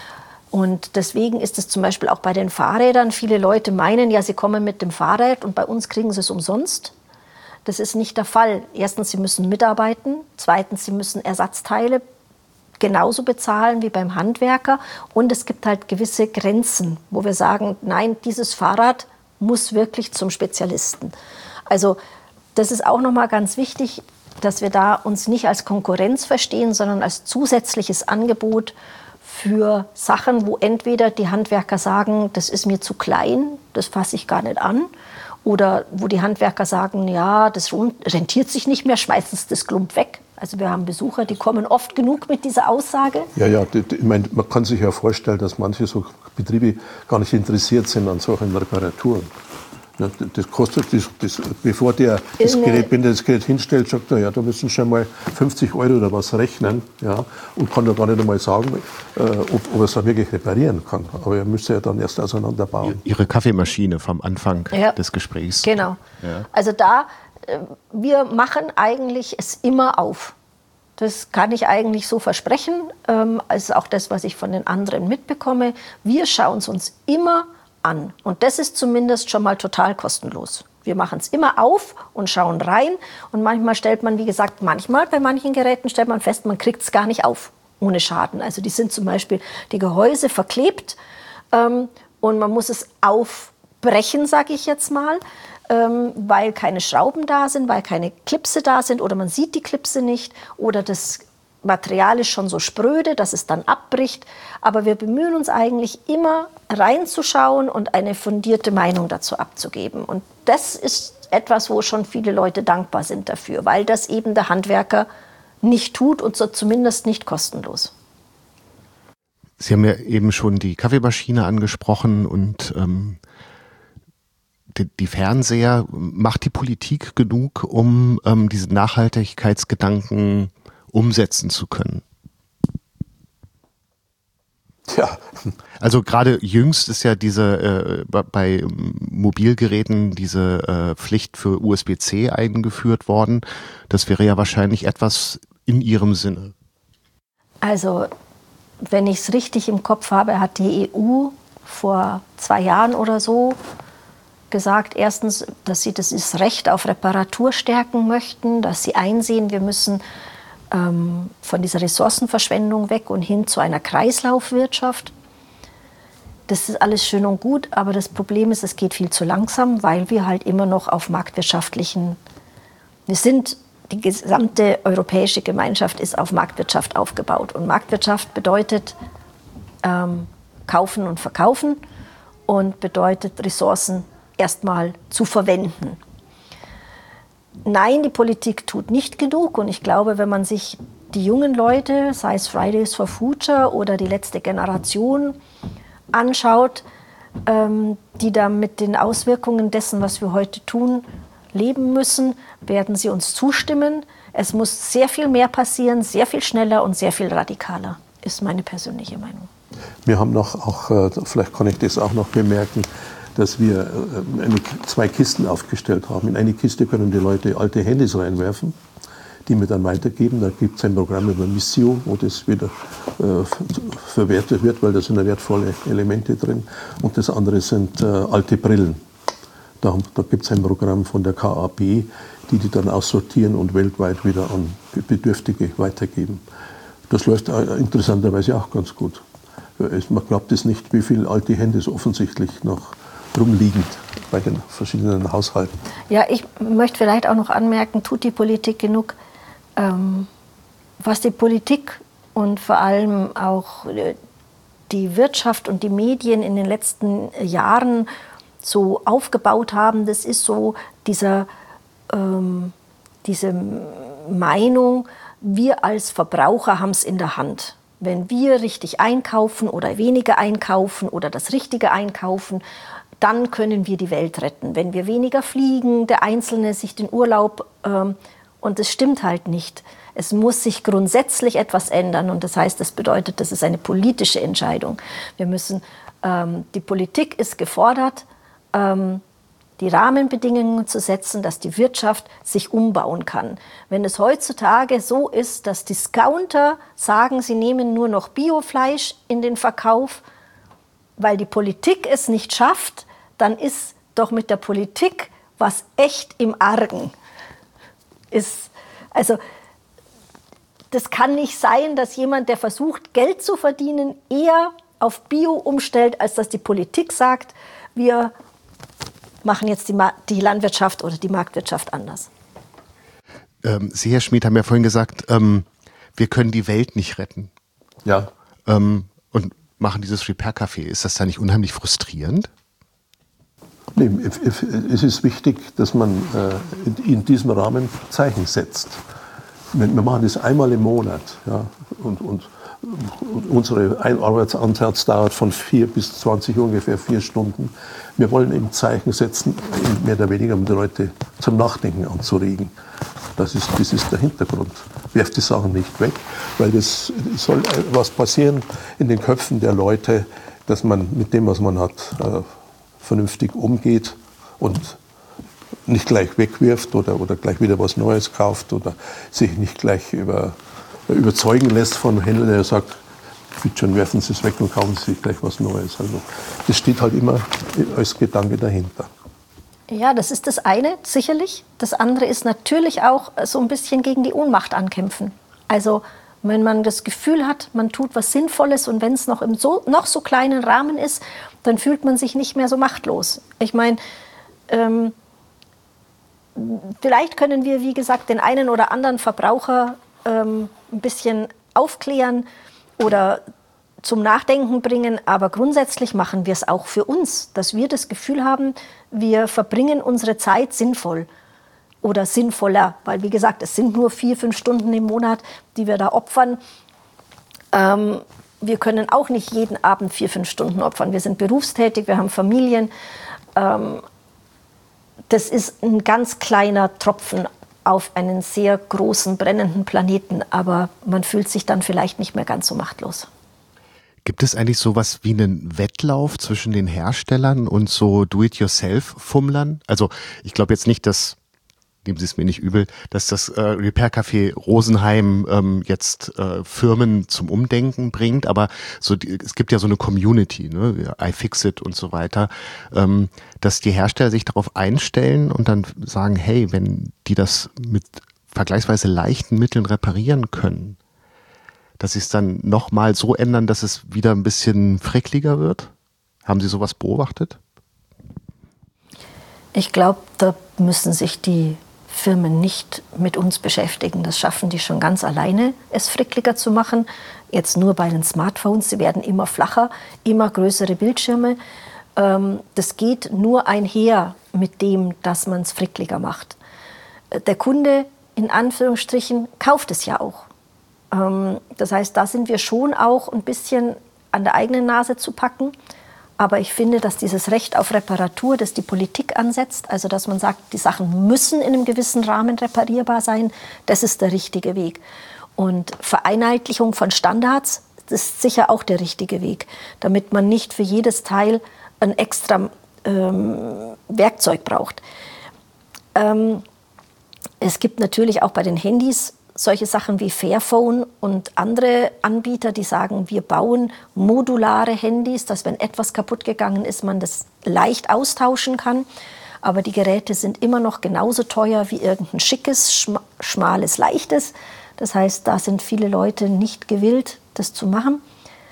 Und deswegen ist es zum Beispiel auch bei den Fahrrädern. Viele Leute meinen, ja, sie kommen mit dem Fahrrad und bei uns kriegen sie es umsonst. Das ist nicht der Fall. Erstens, sie müssen mitarbeiten. Zweitens, sie müssen Ersatzteile genauso bezahlen wie beim Handwerker. Und es gibt halt gewisse Grenzen, wo wir sagen, nein, dieses Fahrrad muss wirklich zum Spezialisten. Also das ist auch nochmal ganz wichtig, dass wir da uns nicht als Konkurrenz verstehen, sondern als zusätzliches Angebot für Sachen, wo entweder die Handwerker sagen, das ist mir zu klein, das fasse ich gar nicht an, oder wo die Handwerker sagen, ja, das rentiert sich nicht mehr, schmeißen Sie das Klump weg. Also wir haben Besucher, die kommen oft genug mit dieser Aussage. Ja, ich meine, man kann sich ja vorstellen, dass manche so Betriebe gar nicht interessiert sind an solchen Reparaturen. Ja, das kostet, bevor wenn der das Gerät hinstellt, sagt er, ja, da müssen schon mal 50 € oder was rechnen, ja, und kann ja gar nicht einmal sagen, ob er es auch wirklich reparieren kann. Aber er müsste ja dann erst auseinanderbauen. Ihre Kaffeemaschine vom Anfang des Gesprächs. Genau. Ja. Also wir machen eigentlich es immer auf. Das kann ich eigentlich so versprechen. Also auch das, was ich von den anderen mitbekomme. Wir schauen es uns immer an. Und das ist zumindest schon mal total kostenlos. Wir machen es immer auf und schauen rein. Und manchmal stellt man, wie gesagt, bei manchen Geräten stellt man fest, man kriegt es gar nicht auf, ohne Schaden. Also die sind zum Beispiel die Gehäuse verklebt und man muss es aufbrechen, sage ich jetzt mal, weil keine Schrauben da sind, weil keine Klipse da sind oder man sieht die Klipse nicht oder das Material ist schon so spröde, dass es dann abbricht. Aber wir bemühen uns eigentlich immer reinzuschauen und eine fundierte Meinung dazu abzugeben. Und das ist etwas, wo schon viele Leute dankbar sind dafür, weil das eben der Handwerker nicht tut und so zumindest nicht kostenlos. Sie haben ja eben schon die Kaffeemaschine angesprochen und die Fernseher. Macht die Politik genug, um diese Nachhaltigkeitsgedanken umsetzen zu können? Ja. Also gerade jüngst ist ja bei Mobilgeräten diese Pflicht für USB-C eingeführt worden. Das wäre ja wahrscheinlich etwas in Ihrem Sinne. Also, wenn ich es richtig im Kopf habe, hat die EU vor 2 Jahren oder so gesagt, erstens, dass sie das Recht auf Reparatur stärken möchten, dass sie einsehen, wir müssen von dieser Ressourcenverschwendung weg und hin zu einer Kreislaufwirtschaft. Das ist alles schön und gut, aber das Problem ist, es geht viel zu langsam, weil wir halt immer noch auf die gesamte europäische Gemeinschaft ist auf Marktwirtschaft aufgebaut. Und Marktwirtschaft bedeutet kaufen und verkaufen und bedeutet Ressourcen erstmal zu verwenden. Nein, die Politik tut nicht genug und ich glaube, wenn man sich die jungen Leute, sei es Fridays for Future oder die letzte Generation anschaut, die da mit den Auswirkungen dessen, was wir heute tun, leben müssen, werden sie uns zustimmen. Es muss sehr viel mehr passieren, sehr viel schneller und sehr viel radikaler, ist meine persönliche Meinung. Wir haben vielleicht kann ich das auch noch bemerken, dass wir 2 Kisten aufgestellt haben. In eine Kiste können die Leute alte Handys reinwerfen, die wir dann weitergeben. Da gibt es ein Programm über Missio, wo das wieder verwertet wird, weil da sind wertvolle Elemente drin. Und das andere sind alte Brillen. Da gibt es ein Programm von der KAB, die dann aussortieren und weltweit wieder an Bedürftige weitergeben. Das läuft interessanterweise auch ganz gut. Man glaubt es nicht, wie viele alte Hände es offensichtlich noch rumliegen bei den verschiedenen Haushalten. Ja, ich möchte vielleicht auch noch anmerken, tut die Politik genug? Was die Politik und vor allem auch die Wirtschaft und die Medien in den letzten Jahren so aufgebaut haben, das ist so diese Meinung, wir als Verbraucher haben es in der Hand. Wenn wir richtig einkaufen oder weniger einkaufen oder das Richtige einkaufen, dann können wir die Welt retten. Wenn wir weniger fliegen, der Einzelne sich den Urlaub, und das stimmt halt nicht. Es muss sich grundsätzlich etwas ändern und das heißt, das bedeutet, das ist eine politische Entscheidung. Wir müssen, die Politik ist gefordert, die Rahmenbedingungen zu setzen, dass die Wirtschaft sich umbauen kann. Wenn es heutzutage so ist, dass Discounter sagen, sie nehmen nur noch Biofleisch in den Verkauf, weil die Politik es nicht schafft, dann ist doch mit der Politik was echt im Argen. Also das kann nicht sein, dass jemand, der versucht, Geld zu verdienen, eher auf Bio umstellt, als dass die Politik sagt, wir machen jetzt die Landwirtschaft oder die Marktwirtschaft anders. Sie, Herr Schmid, haben ja vorhin gesagt, wir können die Welt nicht retten. Ja. Und machen dieses Repair-Café. Ist das da nicht unheimlich frustrierend? Nee, es ist wichtig, dass man in diesem Rahmen Zeichen setzt. Wir machen das einmal im Monat. Ja, und unsere Arbeitsansatz dauert von 4 bis 20 ungefähr 4 Stunden. Wir wollen eben Zeichen setzen, mehr oder weniger, um die Leute zum Nachdenken anzuregen. Das ist der Hintergrund. Werft die Sachen nicht weg, weil das soll was passieren in den Köpfen der Leute, dass man mit dem, was man hat, vernünftig umgeht und nicht gleich wegwirft oder gleich wieder was Neues kauft oder sich nicht gleich überzeugen lässt von Händlern, der sagt, bitte schon, werfen Sie es weg und kaufen Sie sich gleich was Neues. Also das steht halt immer als Gedanke dahinter. Ja, das ist das eine, sicherlich. Das andere ist natürlich auch so ein bisschen gegen die Ohnmacht ankämpfen. Also wenn man das Gefühl hat, man tut was Sinnvolles und wenn es noch im noch so kleinen Rahmen ist, dann fühlt man sich nicht mehr so machtlos. Ich meine, vielleicht können wir, wie gesagt, den einen oder anderen Verbraucher ein bisschen aufklären oder zum Nachdenken bringen, aber grundsätzlich machen wir es auch für uns, dass wir das Gefühl haben, wir verbringen unsere Zeit sinnvoll oder sinnvoller, weil wie gesagt, es sind nur 4-5 Stunden im Monat, die wir da opfern. Wir können auch nicht jeden Abend 4-5 Stunden opfern. Wir sind berufstätig, wir haben Familien. Das ist ein ganz kleiner Tropfen auf einen sehr großen, brennenden Planeten, aber man fühlt sich dann vielleicht nicht mehr ganz so machtlos. Gibt es eigentlich sowas wie einen Wettlauf zwischen den Herstellern und so Do-it-yourself-Fummlern? Also ich glaube jetzt nicht, dass, nehmen Sie es mir nicht übel, dass das Repair-Café Rosenheim jetzt Firmen zum Umdenken bringt, aber so es gibt ja so eine Community, ne, iFixit und so weiter, dass die Hersteller sich darauf einstellen und dann sagen, hey, wenn die das mit vergleichsweise leichten Mitteln reparieren können, dass sie es dann nochmal so ändern, dass es wieder ein bisschen frickliger wird? Haben Sie sowas beobachtet? Ich glaube, da müssen sich die Firmen nicht mit uns beschäftigen. Das schaffen die schon ganz alleine, es frickliger zu machen. Jetzt nur bei den Smartphones, sie werden immer flacher, immer größere Bildschirme. Das geht nur einher mit dem, dass man es frickliger macht. Der Kunde, in Anführungsstrichen, kauft es ja auch. Das heißt, da sind wir schon auch ein bisschen an der eigenen Nase zu packen. Aber ich finde, dass dieses Recht auf Reparatur, das die Politik ansetzt, also dass man sagt, die Sachen müssen in einem gewissen Rahmen reparierbar sein, das ist der richtige Weg. Und Vereinheitlichung von Standards, das ist sicher auch der richtige Weg, damit man nicht für jedes Teil ein extra Werkzeug braucht. Es gibt natürlich auch bei den Handys solche Sachen wie Fairphone und andere Anbieter, die sagen, wir bauen modulare Handys, dass wenn etwas kaputt gegangen ist, man das leicht austauschen kann. aber die Geräte sind immer noch genauso teuer wie irgendein schickes, schmales, leichtes. Das heißt, da sind viele Leute nicht gewillt, das zu machen.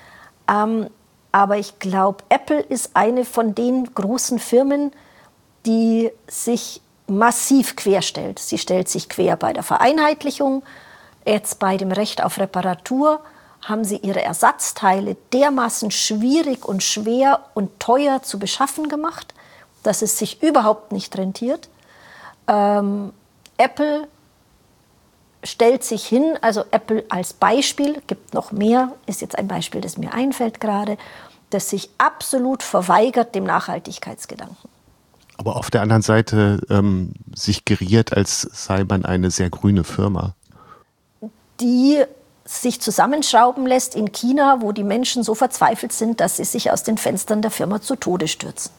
Aber ich glaube, Apple ist eine von den großen Firmen, die sich massiv querstellt. Sie stellt sich quer bei der Vereinheitlichung. Jetzt bei dem Recht auf Reparatur haben sie ihre Ersatzteile dermaßen schwierig und schwer und teuer zu beschaffen gemacht, dass es sich überhaupt nicht rentiert. Apple stellt sich hin, also Apple als Beispiel, gibt noch mehr, ist jetzt ein Beispiel, das mir einfällt gerade, das sich absolut verweigert dem Nachhaltigkeitsgedanken. Aber auf der anderen Seite sich geriert, als sei man eine sehr grüne Firma. Die sich zusammenschrauben lässt in China, wo die Menschen so verzweifelt sind, dass sie sich aus den Fenstern der Firma zu Tode stürzen.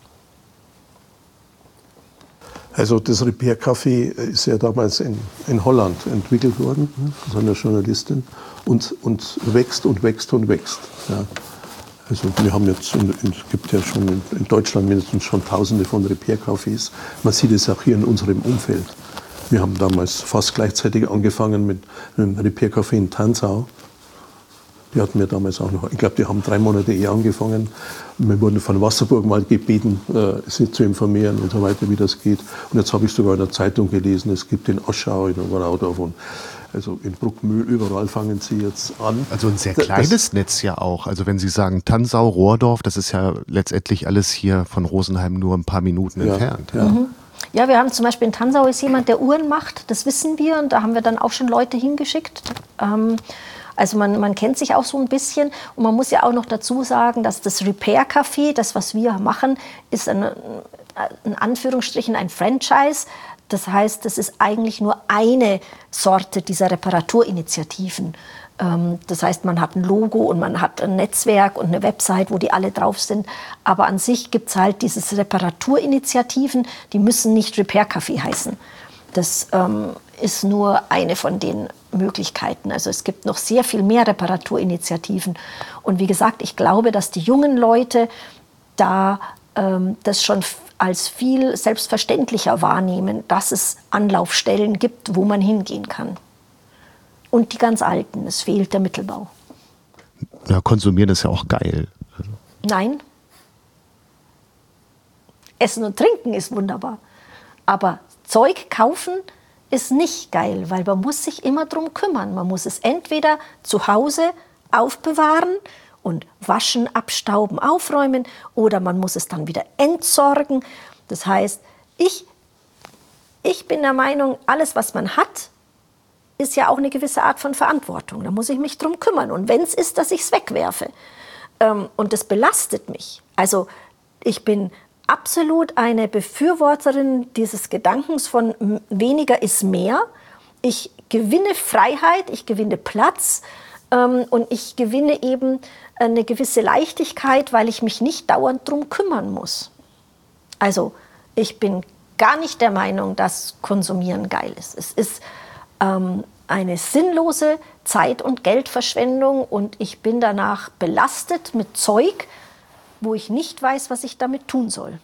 Also das Repair Café ist ja damals in Holland entwickelt worden von einer Journalistin und wächst und wächst und wächst. Ja. Also wir haben jetzt, es gibt ja schon in Deutschland mindestens schon Tausende von Repair Cafés. Man sieht es auch hier in unserem Umfeld. Wir haben damals fast gleichzeitig angefangen mit einem Repair Café in Tansau. Die hatten wir damals auch noch. Ich glaube, die haben 3 Monate eher angefangen. Wir wurden von Wasserburg mal gebeten, sie zu informieren und so weiter, wie das geht. Und jetzt habe ich sogar in der Zeitung gelesen, es gibt in Aschau, in Oberau, also in Bruckmühl, überall fangen sie jetzt an. Also ein sehr kleines Netz ja auch. Also wenn Sie sagen Tansau, Rohrdorf, das ist ja letztendlich alles hier von Rosenheim nur ein paar Minuten entfernt. Ja. Mhm. Ja, wir haben zum Beispiel in Tansau ist jemand, der Uhren macht, das wissen wir. Und da haben wir dann auch schon Leute hingeschickt. Also man kennt sich auch so ein bisschen. Und man muss ja auch noch dazu sagen, dass das Repair Café, das, was wir machen, ist in Anführungsstrichen ein Franchise. Das heißt, das ist eigentlich nur eine Sorte dieser Reparaturinitiativen. Das heißt, man hat ein Logo und man hat ein Netzwerk und eine Website, wo die alle drauf sind. Aber an sich gibt es halt diese Reparaturinitiativen, die müssen nicht Repair Café heißen. Das ist nur eine von den Möglichkeiten. Also es gibt noch sehr viel mehr Reparaturinitiativen. Und wie gesagt, ich glaube, dass die jungen Leute da das schon als viel selbstverständlicher wahrnehmen, dass es Anlaufstellen gibt, wo man hingehen kann. Und die ganz Alten, es fehlt der Mittelbau. Ja, konsumieren ist ja auch geil. Nein. Essen und Trinken ist wunderbar. Aber Zeug kaufen ist nicht geil, weil man muss sich immer drum kümmern. Man muss es entweder zu Hause aufbewahren und waschen, abstauben, aufräumen oder man muss es dann wieder entsorgen. Das heißt, ich bin der Meinung, alles, was man hat, ist ja auch eine gewisse Art von Verantwortung. Da muss ich mich drum kümmern. Und wenn es ist, dass ich es wegwerfe. Und das belastet mich. Also ich bin absolut eine Befürworterin dieses Gedankens von weniger ist mehr. Ich gewinne Freiheit, ich gewinne Platz und ich gewinne eben eine gewisse Leichtigkeit, weil ich mich nicht dauernd drum kümmern muss. Also ich bin gar nicht der Meinung, dass Konsumieren geil ist. Es ist eine sinnlose Zeit- und Geldverschwendung und ich bin danach belastet mit Zeug, wo ich nicht weiß, was ich damit tun soll.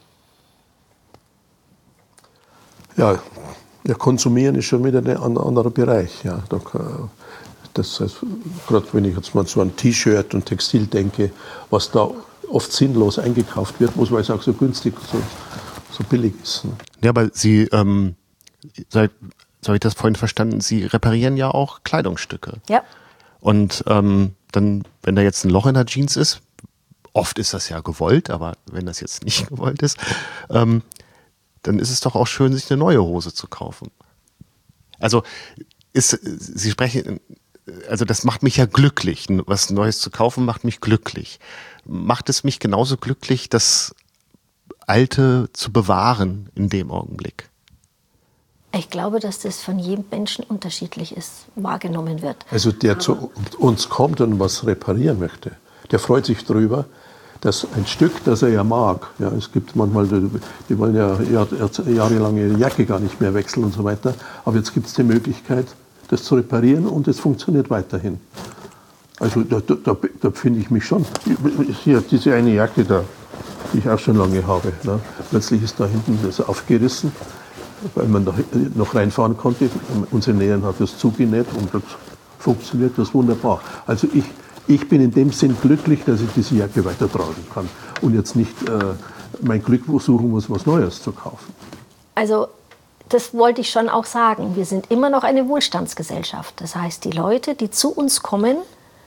Ja, konsumieren ist schon wieder ein anderer Bereich. Ja. Das heißt, gerade wenn ich jetzt mal so an T-Shirt und Textil denke, was da oft sinnlos eingekauft wird, muss man es auch so günstig, so billig ist. Ne? Ja, aber Sie, so habe ich das vorhin verstanden, Sie reparieren ja auch Kleidungsstücke. Ja. Und dann, wenn da jetzt ein Loch in der Jeans ist, oft ist das ja gewollt, aber wenn das jetzt nicht gewollt ist, dann ist es doch auch schön, sich eine neue Hose zu kaufen. Also Sie sprechen, also das macht mich ja glücklich. Was Neues zu kaufen macht mich glücklich. Macht es mich genauso glücklich, das Alte zu bewahren in dem Augenblick? Ich glaube, dass das von jedem Menschen unterschiedlich ist, wahrgenommen wird. Also der zu uns kommt und was reparieren möchte, der freut sich drüber, dass ein Stück, das er ja mag, ja, es gibt manchmal, die wollen ja jahrelang ihre Jacke gar nicht mehr wechseln und so weiter, aber jetzt gibt es die Möglichkeit, das zu reparieren und es funktioniert weiterhin. Also da finde ich mich schon, hier diese eine Jacke da, die ich auch schon lange habe, ne? plötzlich ist da hinten das aufgerissen, weil man noch reinfahren konnte. Unsere Näherin hat das zugenäht und das funktioniert das wunderbar. Also ich bin in dem Sinn glücklich, dass ich diese Jacke weitertragen kann und jetzt nicht mein Glück suchen muss, was Neues zu kaufen. Also das wollte ich schon auch sagen. Wir sind immer noch eine Wohlstandsgesellschaft. Das heißt, die Leute, die zu uns kommen,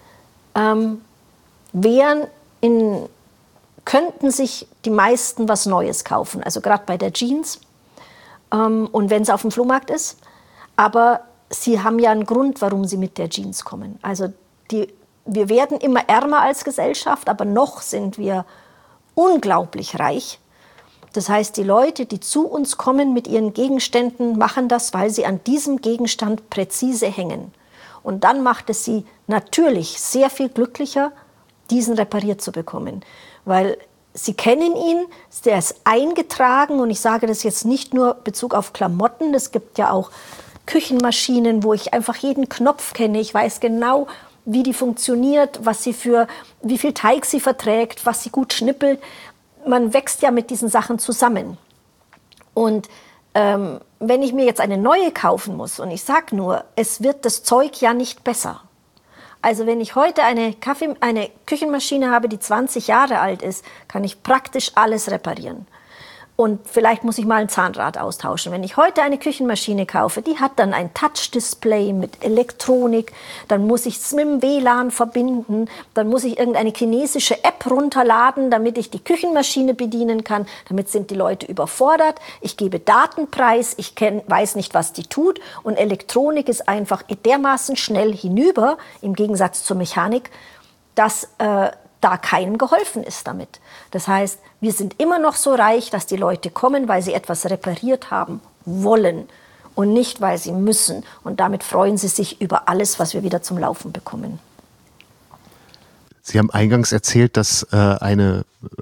könnten sich die meisten was Neues kaufen. Also gerade bei der Jeans und wenn es auf dem Flohmarkt ist. Aber sie haben ja einen Grund, warum sie mit der Jeans kommen. Also wir werden immer ärmer als Gesellschaft, aber noch sind wir unglaublich reich. Das heißt, die Leute, die zu uns kommen mit ihren Gegenständen, machen das, weil sie an diesem Gegenstand präzise hängen. Und dann macht es sie natürlich sehr viel glücklicher, diesen repariert zu bekommen. Weil sie kennen ihn, der ist eingetragen und ich sage das jetzt nicht nur in Bezug auf Klamotten, es gibt ja auch Küchenmaschinen, wo ich einfach jeden Knopf kenne. Ich weiß genau, wie die funktioniert, wie viel Teig sie verträgt, was sie gut schnippelt. Man wächst ja mit diesen Sachen zusammen. Und wenn ich mir jetzt eine neue kaufen muss, und ich sage nur, es wird das Zeug ja nicht besser. Also wenn ich heute eine Küchenmaschine habe, die 20 Jahre alt ist, kann ich praktisch alles reparieren. Und vielleicht muss ich mal ein Zahnrad austauschen. Wenn ich heute eine Küchenmaschine kaufe, die hat dann ein Touch-Display mit Elektronik, dann muss ich es mit dem WLAN verbinden, dann muss ich irgendeine chinesische App runterladen, damit ich die Küchenmaschine bedienen kann. Damit sind die Leute überfordert. Ich gebe Datenpreis, ich weiß nicht, was die tut. Und Elektronik ist einfach dermaßen schnell hinüber, im Gegensatz zur Mechanik, dass da keinem geholfen ist damit. Das heißt, wir sind immer noch so reich, dass die Leute kommen, weil sie etwas repariert haben wollen und nicht, weil sie müssen. Und damit freuen sie sich über alles, was wir wieder zum Laufen bekommen. Sie haben eingangs erzählt, dass eine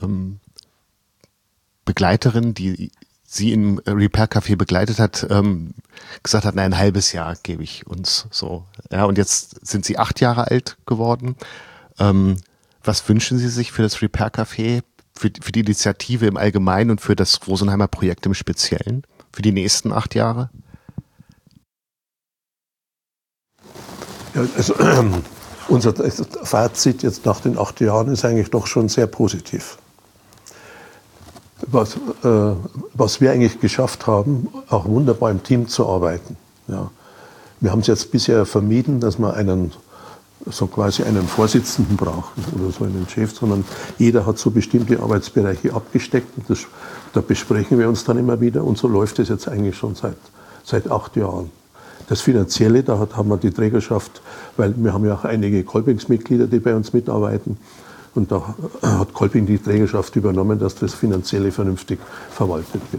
Begleiterin, die Sie im Repair Café begleitet hat, gesagt hat, ein halbes Jahr gebe ich uns so. Ja, und jetzt sind Sie 8 Jahre alt geworden. Was wünschen Sie sich für das Repair Café, für die Initiative im Allgemeinen und für das Rosenheimer Projekt im Speziellen, für die nächsten 8 Jahre? Ja, also unser Fazit jetzt nach den 8 Jahren ist eigentlich doch schon sehr positiv. Was wir eigentlich geschafft haben, auch wunderbar im Team zu arbeiten. Ja. Wir haben es jetzt bisher vermieden, dass man so quasi einen Vorsitzenden brauchen oder so einen Chef, sondern jeder hat so bestimmte Arbeitsbereiche abgesteckt und da besprechen wir uns dann immer wieder und so läuft es jetzt eigentlich schon seit 8 Jahren. Das Finanzielle, da haben wir die Trägerschaft, weil wir haben ja auch einige Kolpingsmitglieder, die bei uns mitarbeiten und da hat Kolping die Trägerschaft übernommen, dass das Finanzielle vernünftig verwaltet wird.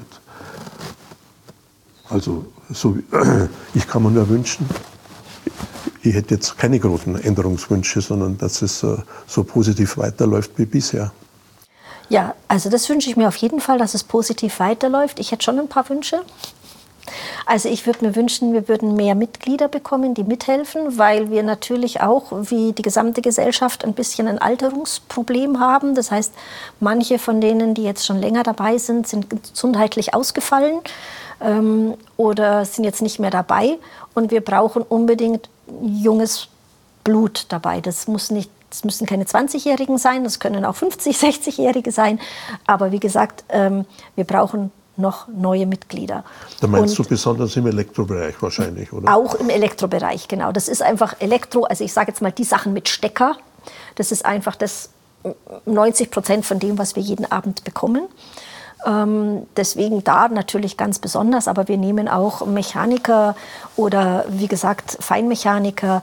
Also ich kann mir nur wünschen, ich hätte jetzt keine großen Änderungswünsche, sondern dass es so positiv weiterläuft wie bisher. Ja, also das wünsche ich mir auf jeden Fall, dass es positiv weiterläuft. Ich hätte schon ein paar Wünsche. Also ich würde mir wünschen, wir würden mehr Mitglieder bekommen, die mithelfen, weil wir natürlich auch, wie die gesamte Gesellschaft, ein bisschen ein Alterungsproblem haben. Das heißt, manche von denen, die jetzt schon länger dabei sind, sind gesundheitlich ausgefallen oder sind jetzt nicht mehr dabei. Und wir brauchen unbedingt junges Blut dabei. Das müssen keine 20-Jährigen sein, das können auch 50-, 60-Jährige sein. Aber wie gesagt, wir brauchen noch neue Mitglieder. Da meinst du besonders im Elektrobereich wahrscheinlich, oder? Auch im Elektrobereich, genau. Das ist einfach Elektro, also ich sage jetzt mal die Sachen mit Stecker. Das ist einfach 90% von dem, was wir jeden Abend bekommen. Deswegen da natürlich ganz besonders, aber wir nehmen auch Mechaniker oder wie gesagt Feinmechaniker,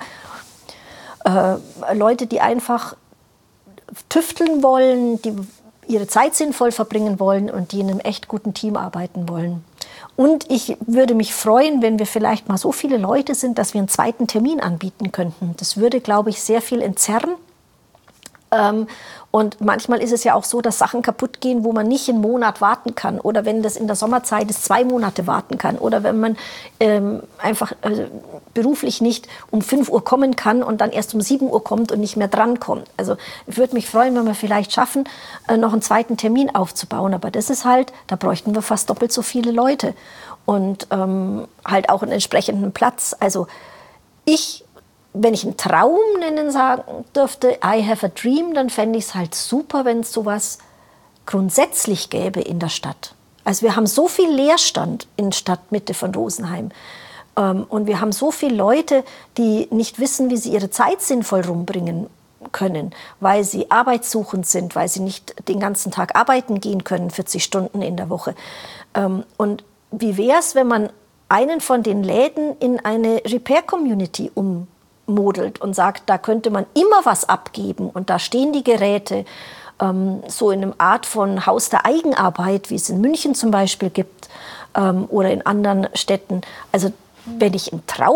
Leute, die einfach tüfteln wollen, die ihre Zeit sinnvoll verbringen wollen und die in einem echt guten Team arbeiten wollen. Und ich würde mich freuen, wenn wir vielleicht mal so viele Leute sind, dass wir einen zweiten Termin anbieten könnten. Das würde, glaube ich, sehr viel entzerren. Und manchmal ist es ja auch so, dass Sachen kaputt gehen, wo man nicht einen Monat warten kann. Oder wenn das in der Sommerzeit ist, 2 Monate warten kann. Oder wenn man einfach beruflich nicht um 5 Uhr kommen kann und dann erst um 7 Uhr kommt und nicht mehr drankommt. Also ich würde mich freuen, wenn wir vielleicht schaffen, noch einen zweiten Termin aufzubauen. Aber das ist halt, da bräuchten wir fast doppelt so viele Leute. Und halt auch einen entsprechenden Platz. Also wenn ich einen Traum sagen dürfte, I have a dream, dann fände ich es halt super, wenn es sowas grundsätzlich gäbe in der Stadt. Also wir haben so viel Leerstand in Stadtmitte von Rosenheim. Und wir haben so viele Leute, die nicht wissen, wie sie ihre Zeit sinnvoll rumbringen können, weil sie arbeitssuchend sind, weil sie nicht den ganzen Tag arbeiten gehen können, 40 Stunden in der Woche. Und wie wäre es, wenn man einen von den Läden in eine Repair-Community ummodelt und sagt, da könnte man immer was abgeben und da stehen die Geräte so in einer Art von Haus der Eigenarbeit, wie es in München zum Beispiel gibt oder in anderen Städten. Also wenn ich einen Traum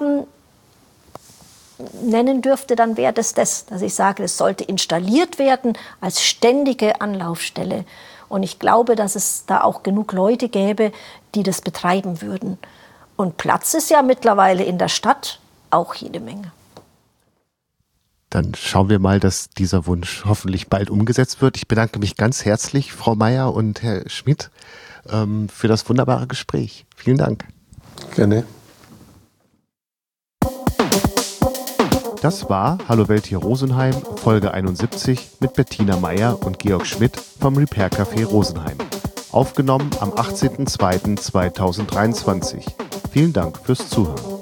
nennen dürfte, dann wäre das, dass ich sage, es sollte installiert werden als ständige Anlaufstelle. Und ich glaube, dass es da auch genug Leute gäbe, die das betreiben würden. Und Platz ist ja mittlerweile in der Stadt auch jede Menge. Dann schauen wir mal, dass dieser Wunsch hoffentlich bald umgesetzt wird. Ich bedanke mich ganz herzlich, Frau Meier und Herr Schmidt, für das wunderbare Gespräch. Vielen Dank. Gerne. Das war Hallo Welt hier Rosenheim, Folge 71 mit Bettina Meier und Georg Schmidt vom Repair Café Rosenheim. Aufgenommen am 18.02.2023. Vielen Dank fürs Zuhören.